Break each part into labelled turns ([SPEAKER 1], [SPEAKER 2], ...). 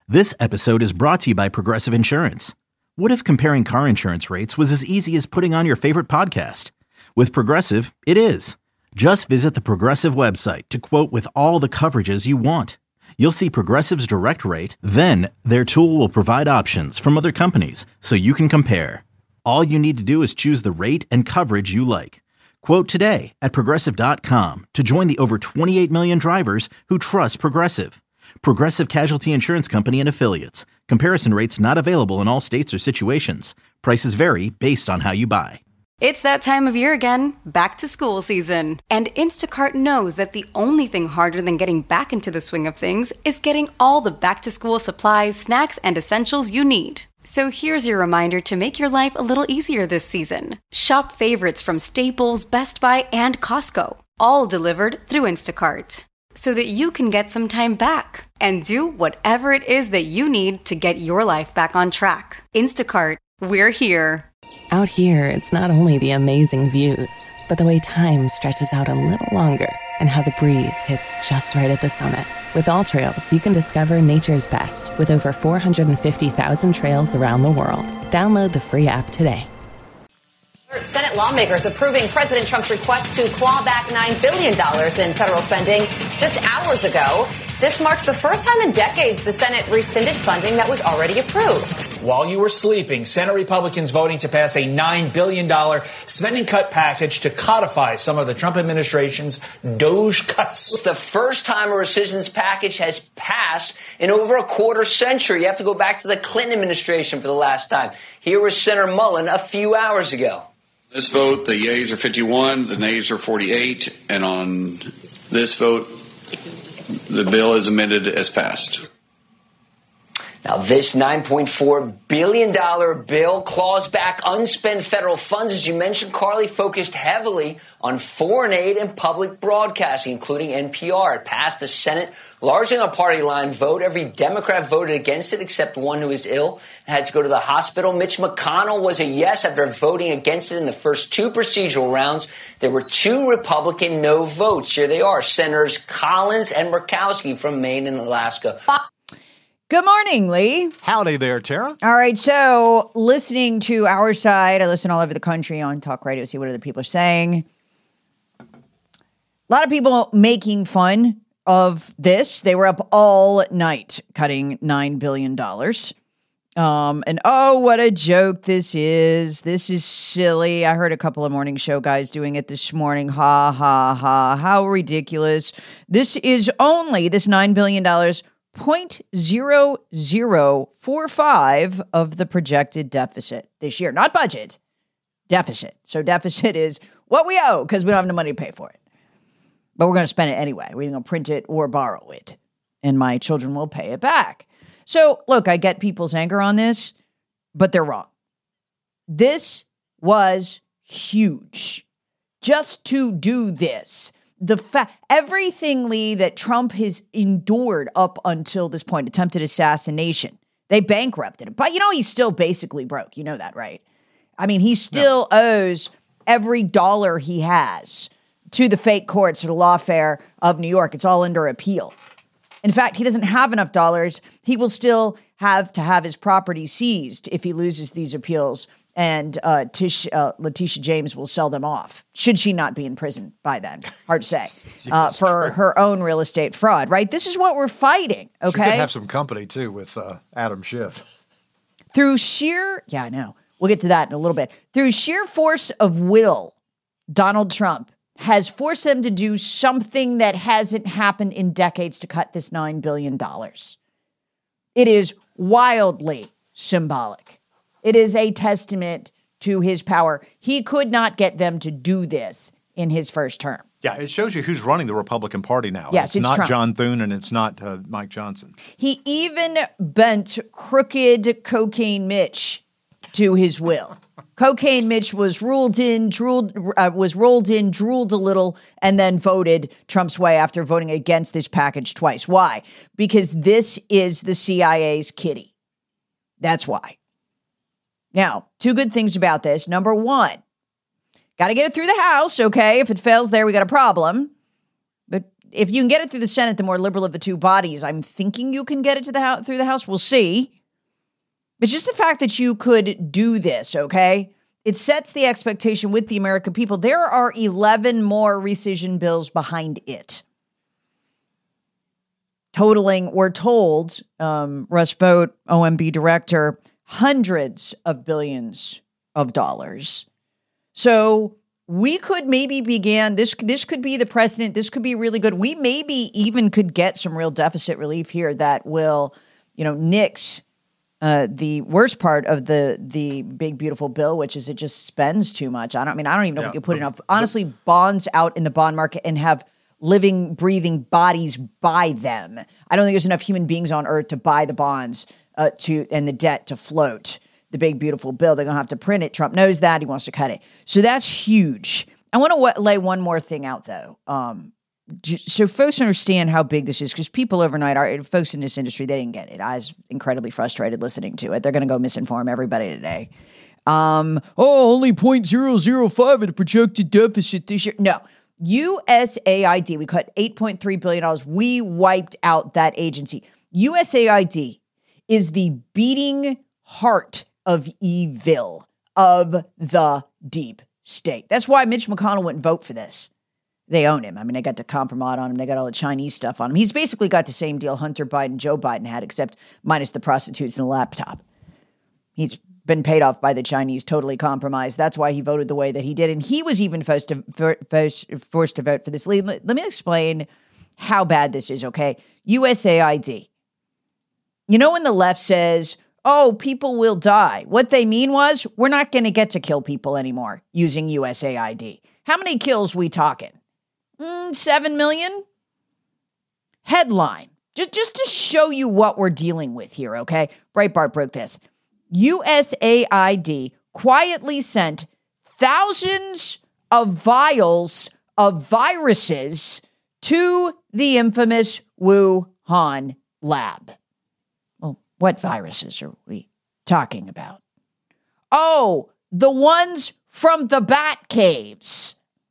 [SPEAKER 1] This episode is brought to you by Progressive Insurance. What if comparing car insurance rates was as easy as putting on your favorite podcast? With Progressive, it is. Just visit the Progressive website to quote with all the coverages you want. You'll see Progressive's direct rate, then their tool will provide options from other companies so you can compare. All you need to do is choose the rate and coverage you like. Quote today at Progressive.com to join the over 28 million drivers who trust Progressive. Progressive Casualty Insurance Company and Affiliates. Comparison rates not available in all states or situations. Prices vary based on how you buy.
[SPEAKER 2] It's that time of year again, back to school season. And Instacart knows that the only thing harder than getting back into the swing of things is getting all the back to school supplies, snacks, and essentials you need. So here's your reminder to make your life a little easier this season. Shop favorites from Staples, Best Buy, and Costco, all delivered through Instacart, so that you can get some time back and do whatever it is that you need to get your life back on track. Instacart, we're here.
[SPEAKER 3] Out here, it's not only the amazing views, but the way time stretches out a little longer and how the breeze hits just right at the summit. With All Trails, you can discover nature's best with over 450,000 trails around the world. Download the free app today.
[SPEAKER 4] Senate lawmakers approving President Trump's request to claw back $9 billion in federal spending just hours ago. This marks the first time in decades the Senate rescinded funding that was already approved.
[SPEAKER 5] While you were sleeping, Senate Republicans voting to pass a $9 billion spending cut package to codify some of the Trump administration's DOGE cuts.
[SPEAKER 6] It's the first time a rescissions package has passed in over a quarter century. You have to go back to the Clinton administration for the last time. Here was Senator Mullen a few hours ago.
[SPEAKER 7] This vote, the yeas are 51, the nays are 48, and on this vote, the bill is amended as passed.
[SPEAKER 6] Now, this $9.4 billion bill claws back unspent federal funds, as you mentioned, Carly, focused heavily on foreign aid and public broadcasting, including NPR. It passed the Senate largely on a party line vote. Every Democrat voted against it except one who was ill and had to go to the hospital. Mitch McConnell was a yes after voting against it in the first two procedural rounds. There were two Republican no votes. Here they are, Senators Collins and Murkowski from Maine and Alaska.
[SPEAKER 8] Good morning, Lee.
[SPEAKER 9] Howdy there, Tara.
[SPEAKER 8] All right, so listening to our side, I listen all over the country on talk radio, see what other people are saying. A lot of people making fun of this. They were up all night cutting $9 billion. And oh, what a joke this is. This is silly. I heard a couple of morning show guys doing it this morning. Ha, ha, ha. How ridiculous. This is only, this $9 billion, 0.0045 of the projected deficit this year. Not budget, deficit. So deficit is what we owe because we don't have the money to pay for it. But we're going to spend it anyway. We're going to print it or borrow it. And my children will pay it back. So, look, I get people's anger on this, but they're wrong. This was huge. Just to do this. Everything, Lee, that Trump has endured up until this point, attempted assassination, they bankrupted him. But, he's still basically broke. You know that, right? I mean, he still owes every dollar he has to the fake courts or the lawfare of New York. It's all under appeal. In fact, he doesn't have enough dollars. He will still have to have his property seized if he loses these appeals. And Letitia James will sell them off, should she not be in prison by then. Hard to say. For her own real estate fraud, right? This is what we're fighting, okay?
[SPEAKER 9] She could have some company, too, with Adam Schiff.
[SPEAKER 8] Through sheer, I know. We'll get to that in a little bit. Through sheer force of will, Donald Trump has forced them to do something that hasn't happened in decades to cut this $9 billion. It is wildly symbolic. It is a testament to his power. He could not get them to do this in his first term.
[SPEAKER 9] Yeah, it shows you who's running the Republican Party now.
[SPEAKER 8] Yes,
[SPEAKER 9] it's not
[SPEAKER 8] Trump.
[SPEAKER 9] John Thune and it's not Mike Johnson.
[SPEAKER 8] He even bent crooked Cocaine Mitch to his will. Cocaine Mitch was rolled in, drooled a little, and then voted Trump's way after voting against this package twice. Why? Because this is the CIA's kitty. That's why. Now, two good things about this. Number one, got to get it through the House, okay? If it fails there, we got a problem. But if you can get it through the Senate, the more liberal of the two bodies, I'm thinking you can get it to through the House. We'll see. But just the fact that you could do this, okay, it sets the expectation with the American people. There are 11 more rescission bills behind it. Totaling, we're told, Russ Vought, OMB director, hundreds of billions of dollars. So we could maybe begin, this could be the precedent. This could be really good. We maybe even could get some real deficit relief here that will, nix the worst part of the big, beautiful bill, which is it just spends too much. I don't even know if you put enough, honestly, bonds out in the bond market and have living, breathing bodies buy them. I don't think there's enough human beings on earth to buy the bonds and the debt to float the big, beautiful bill. They're going to have to print it. Trump knows that. He wants to cut it. So that's huge. I want to lay one more thing out, though. So folks understand how big this is, because people overnight, folks in this industry, they didn't get it. I was incredibly frustrated listening to it. They're going to go misinform everybody today. Only 0.005 of the projected deficit this year. No. USAID, we cut $8.3 billion. We wiped out that agency. USAID is the beating heart of evil, of the deep state. That's why Mitch McConnell wouldn't vote for this. They own him. I mean, they got the compromise on him. They got all the Chinese stuff on him. He's basically got the same deal Hunter Biden, Joe Biden had, except minus the prostitutes and the laptop. He's been paid off by the Chinese, totally compromised. That's why he voted the way that he did. And he was even forced to vote for this. Let me explain how bad this is, okay? USAID. When the left says, people will die, what they mean was, we're not going to get to kill people anymore using USAID. How many kills we talking? 7 million? Headline. Just to show you what we're dealing with here, okay? Breitbart broke this. USAID quietly sent thousands of vials of viruses to the infamous Wuhan lab. Well, what viruses are we talking about? The ones from the bat caves.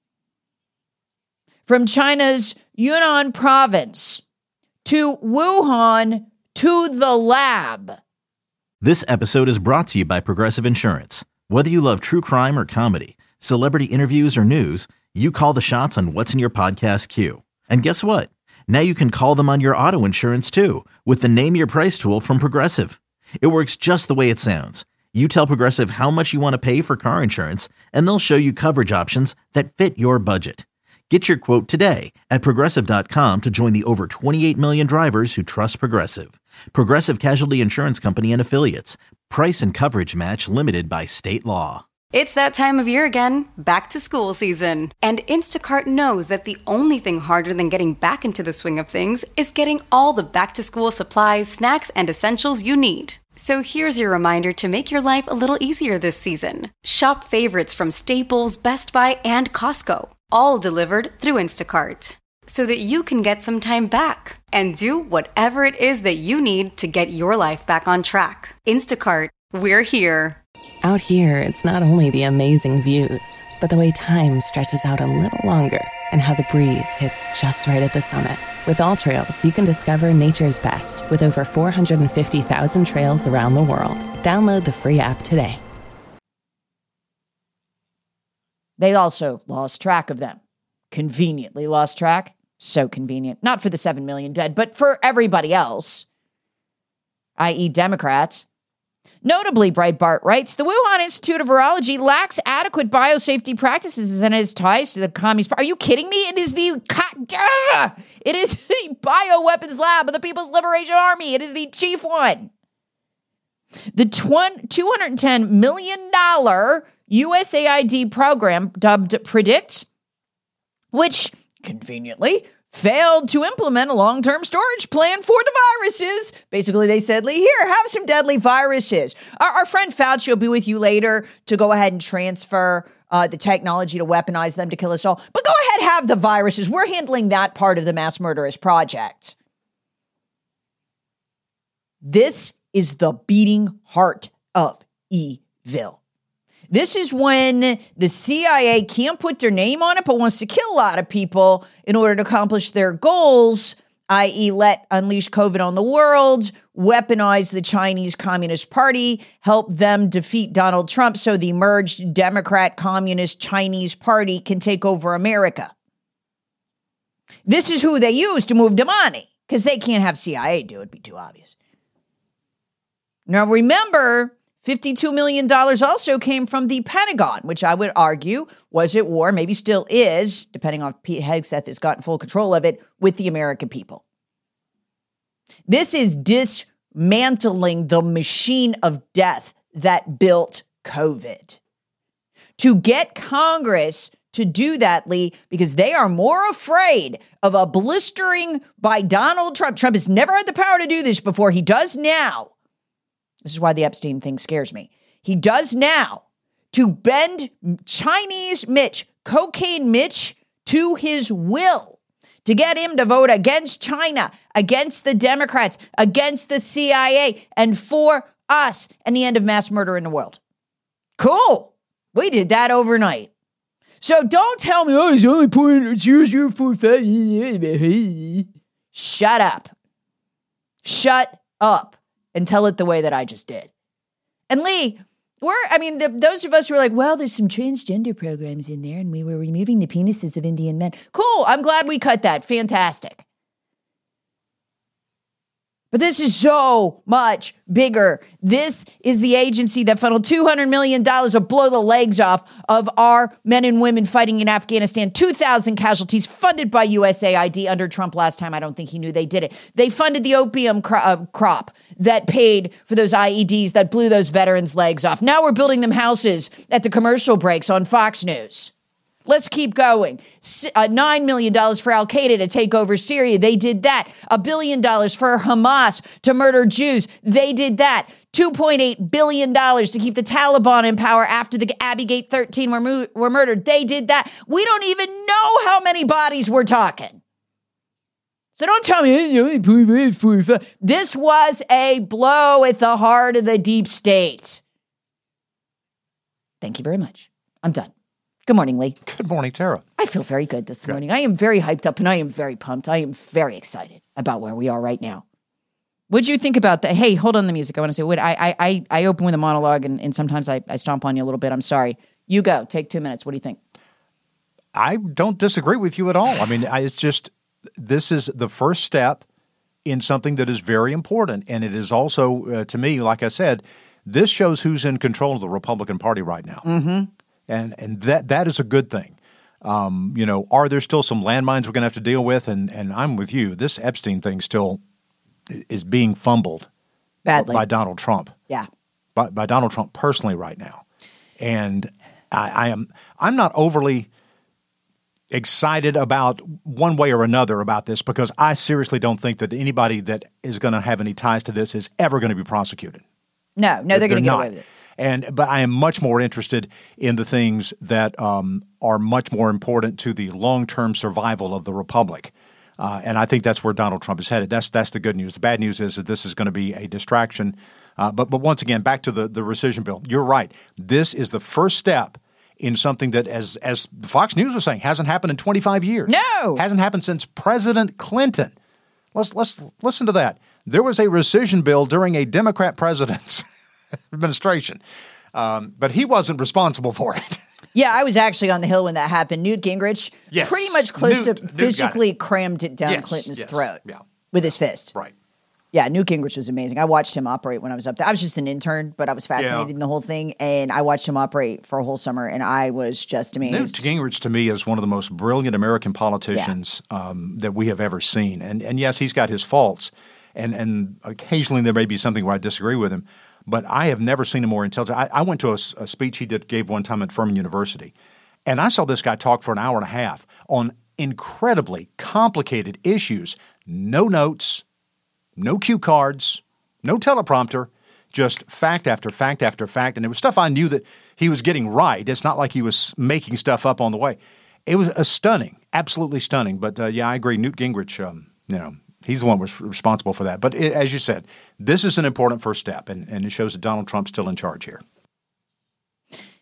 [SPEAKER 8] From China's Yunnan province to Wuhan to the lab.
[SPEAKER 1] This episode is brought to you by Progressive Insurance. Whether you love true crime or comedy, celebrity interviews or news, you call the shots on what's in your podcast queue. And guess what? Now you can call them on your auto insurance too, with the Name Your Price tool from Progressive. It works just the way it sounds. You tell Progressive how much you want to pay for car insurance, and they'll show you coverage options that fit your budget. Get your quote today at Progressive.com to join the over 28 million drivers who trust Progressive. Progressive Casualty Insurance Company and Affiliates. Price and coverage match limited by state law.
[SPEAKER 2] It's that time of year again, back to school season. And Instacart knows that the only thing harder than getting back into the swing of things is getting all the back to school supplies, snacks, and essentials you need. So here's your reminder to make your life a little easier this season. Shop favorites from Staples, Best Buy, and Costco, all delivered through Instacart, so that you can get some time back and do whatever it is that you need to get your life back on track. Instacart, we're here.
[SPEAKER 3] Out here, it's not only the amazing views, but the way time stretches out a little longer and how the breeze hits just right at the summit. With AllTrails, you can discover nature's best with over 450,000 trails around the world. Download the free app today.
[SPEAKER 8] They also lost track of them. Conveniently lost track. So convenient. Not for the 7 million dead, but for everybody else, i.e. Democrats. Notably, Breitbart writes, the Wuhan Institute of Virology lacks adequate biosafety practices and has ties to the Communist Party. Are you kidding me? It is the bioweapons lab of the People's Liberation Army. It is the chief one. The $210 million USAID program, dubbed PREDICT, which conveniently failed to implement a long-term storage plan for the viruses. Basically, they said, Lee, here, have some deadly viruses. Our friend Fauci will be with you later to go ahead and transfer the technology to weaponize them to kill us all. But go ahead, have the viruses. We're handling that part of the mass murderous project. This is the beating heart of evil. This is when the CIA can't put their name on it, but wants to kill a lot of people in order to accomplish their goals, i.e. unleash COVID on the world, weaponize the Chinese Communist Party, help them defeat Donald Trump so the merged Democrat Communist Chinese Party can take over America. This is who they use to move the money, because they can't have CIA do it. It'd be too obvious. Now, remember, $52 million also came from the Pentagon, which I would argue was at war, maybe still is, depending on if Pete Hegseth has gotten full control of it, with the American people. This is dismantling the machine of death that built COVID. To get Congress to do that, Lee, because they are more afraid of a blistering by Donald Trump. Trump has never had the power to do this before. He does now. This is why the Epstein thing scares me. He does now to bend Chinese Mitch, cocaine Mitch, to his will, to get him to vote against China, against the Democrats, against the CIA, and for us and the end of mass murder in the world. Cool. We did that overnight. So don't tell me, it's only 0.0045. Shut up. Shut up and tell it the way that I just did. And Lee, those of us who are like, well, there's some transgender programs in there and we were removing the penises of Indian men. Cool. I'm glad we cut that. Fantastic. But this is so much bigger. This is the agency that funneled $200 million to blow the legs off of our men and women fighting in Afghanistan. 2,000 casualties funded by USAID under Trump last time. I don't think he knew they did it. They funded the opium crop that paid for those IEDs that blew those veterans' legs off. Now we're building them houses at the commercial breaks on Fox News. Let's keep going. $9 million for Al-Qaeda to take over Syria. They did that. $1 billion for Hamas to murder Jews. They did that. $2.8 billion to keep the Taliban in power after the Abbey-Gate 13 were murdered. They did that. We don't even know how many bodies we're talking. So don't tell me, this was a blow at the heart of the deep state. Thank you very much. I'm done. Good morning, Lee.
[SPEAKER 9] Good morning, Tara.
[SPEAKER 8] I feel very good this morning. I am very hyped up and I am very pumped. I am very excited about where we are right now. What'd you think about that? Hey, hold on the music. I want to say, I open with a monologue and sometimes I stomp on you a little bit. I'm sorry. You go. Take 2 minutes. What do you think?
[SPEAKER 9] I don't disagree with you at all. I mean, it's just, this is the first step in something that is very important. And it is also, to me, like I said, this shows who's in control of the Republican Party right now. Mm-hmm. And that is a good thing. Are there still some landmines we're going to have to deal with? And I'm with you. This Epstein thing still is being fumbled badly by Donald Trump.
[SPEAKER 8] Yeah,
[SPEAKER 9] by Donald Trump personally right now. And I'm not overly excited about one way or another about this because I seriously don't think that anybody that is going to have any ties to this is ever going to be prosecuted.
[SPEAKER 8] No, they're going to get away with it.
[SPEAKER 9] But I am much more interested in the things that are much more important to the long-term survival of the republic. And I think that's where Donald Trump is headed. That's the good news. The bad news is that this is going to be a distraction. But once again, back to the rescission bill. You're right. This is the first step in something that, as Fox News was saying, hasn't happened in 25 years.
[SPEAKER 8] No!
[SPEAKER 9] Hasn't happened since President Clinton. Let's listen to that. There was a rescission bill during a Democrat president's administration, but he wasn't responsible for it.
[SPEAKER 8] Yeah, I was actually on the Hill when that happened. Newt Gingrich pretty much close to physically crammed it down Clinton's throat with his fist.
[SPEAKER 9] Right.
[SPEAKER 8] Yeah, Newt Gingrich was amazing. I watched him operate when I was up there. I was just an intern, but I was fascinated in the whole thing, and I watched him operate for a whole summer, and I was just amazed.
[SPEAKER 9] Newt Gingrich, to me, is one of the most brilliant American politicians that we have ever seen. And yes, he's got his faults, and occasionally there may be something where I disagree with him, but I have never seen him more intelligent. I went to a speech he gave one time at Furman University, and I saw this guy talk for an hour and a half on incredibly complicated issues. No notes, no cue cards, no teleprompter, just fact after fact after fact. And it was stuff I knew that he was getting right. It's not like he was making stuff up on the way. It was stunning, absolutely stunning. But I agree. Newt Gingrich, he's the one who was responsible for that. But as you said, this is an important first step, and it shows that Donald Trump's still in charge here.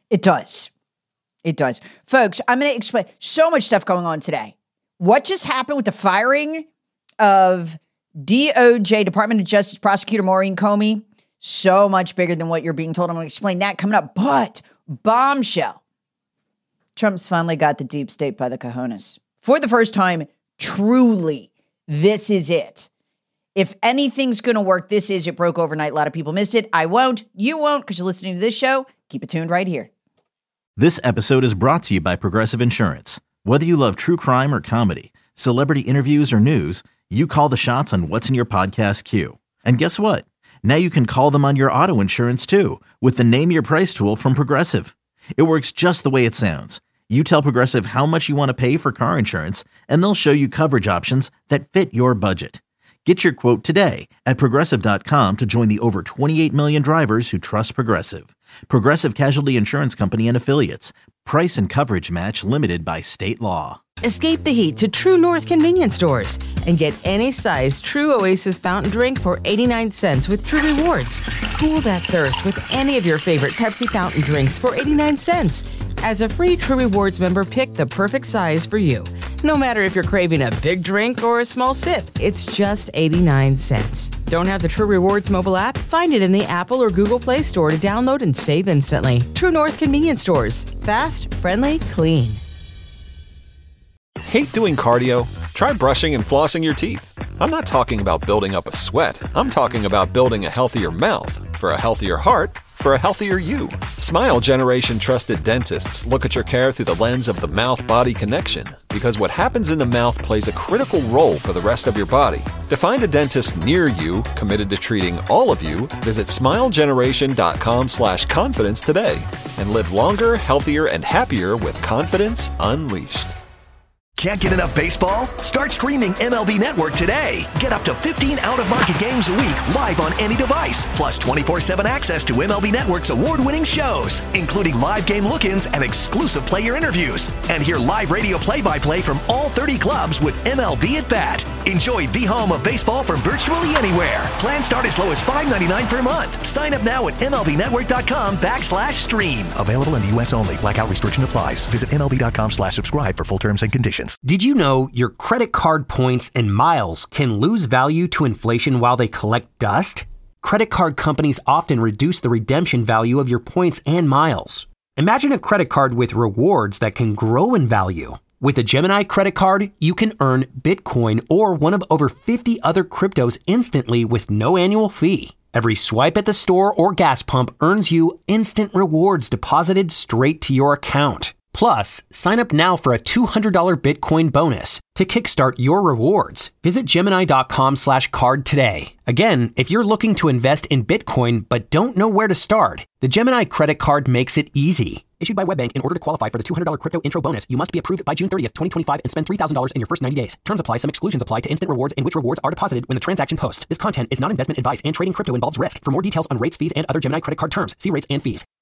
[SPEAKER 8] It does. It does. Folks, I'm going to explain so much stuff going on today. What just happened with the firing of DOJ, Department of Justice Prosecutor Maureen Comey? So much bigger than what you're being told. I'm going to explain that coming up. But bombshell. Trump's finally got the deep state by the cojones. For the first time, truly, this is it. If anything's going to work, this is. It broke overnight. A lot of people missed it. I won't. You won't because you're listening to this show. Keep it tuned right here.
[SPEAKER 1] This episode is brought to you by Progressive Insurance. Whether you love true crime or comedy, celebrity interviews or news, you call the shots on what's in your podcast queue. And guess what? Now you can call them on your auto insurance too with the Name Your Price tool from Progressive. It works just the way it sounds. You tell Progressive how much you want to pay for car insurance, and they'll show you coverage options that fit your budget. Get your quote today at Progressive.com to join the over 28 million drivers who trust Progressive. Progressive Casualty Insurance Company and Affiliates. Price and coverage match limited by state law.
[SPEAKER 10] Escape the heat to True North convenience stores and get any size True Oasis fountain drink for 89 cents with True Rewards. Cool that thirst with any of your favorite Pepsi fountain drinks for 89 cents. As a free True Rewards member, pick the perfect size for you. No matter if you're craving a big drink or a small sip, it's just 89 cents. Don't have the True Rewards mobile app? Find it in the Apple or Google Play Store to download and save instantly. True North convenience stores. Fast, friendly, clean.
[SPEAKER 11] Hate doing cardio? Try brushing and flossing your teeth. I'm not talking about building up a sweat. I'm talking about building a healthier mouth. For a healthier heart, for a healthier you. Smile Generation trusted dentists look at your care through the lens of the mouth-body connection, because what happens in the mouth plays a critical role for the rest of your body. To find a dentist near you committed to treating all of you, visit smilegeneration.com/confidence today and live longer, healthier, and happier with confidence unleashed.
[SPEAKER 12] Can't get enough baseball? Start streaming MLB Network today. Get up to 15 out-of-market games a week live on any device, plus 24/7 access to MLB Network's award-winning shows, including live game look-ins and exclusive player interviews. And hear live radio play-by-play from all 30 clubs with MLB at Bat. Enjoy the home of baseball from virtually anywhere. Plans start as low as $5.99 per month. Sign up now at MLBnetwork.com/stream. Available in the U.S. only. Blackout restriction applies. Visit MLB.com/subscribe for full terms and conditions.
[SPEAKER 13] Did you know your credit card points and miles can lose value to inflation while they collect dust? Credit card companies often reduce the redemption value of your points and miles. Imagine a credit card with rewards that can grow in value. With a Gemini credit card, you can earn Bitcoin or one of over 50 other cryptos instantly with no annual fee. Every swipe at the store or gas pump earns you instant rewards deposited straight to your account. Plus, sign up now for a $200 Bitcoin bonus to kickstart your rewards. Visit Gemini.com/card today. Again, if you're looking to invest in Bitcoin but don't know where to start, the Gemini credit card makes it easy. Issued by WebBank, in order to qualify for the $200 crypto intro bonus, you must be approved by June 30th, 2025 and spend $3,000 in your first 90 days. Terms apply. Some exclusions apply to instant rewards in which rewards are deposited when the transaction posts. This content is not investment advice and trading crypto involves risk. For more details on rates, fees, and other Gemini credit card terms, see rates and fees.